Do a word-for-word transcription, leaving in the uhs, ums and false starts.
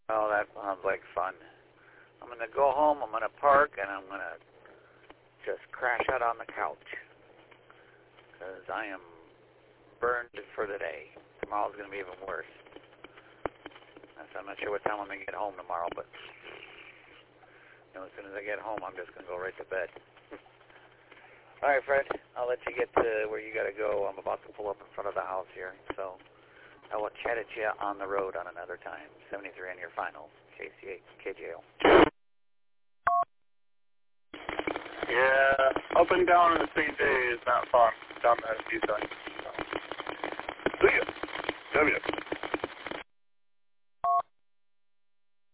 Oh, that sounds like fun. I'm going to go home, I'm going to park, and I'm going to just crash out on the couch. Because I am burned for the day. Tomorrow's going to be even worse. So I'm not sure what time I'm going to get home tomorrow, but you know, as soon as I get home, I'm just going to go right to bed. All right, Fred, I'll let you get to where you got to go. I'm about to pull up in front of the house here, so I will chat at you on the road on another time. seventy-three on your final, K C eight, K J O. Yeah, up and down in the same day is not fun. Down that a few times. So. See ya. W.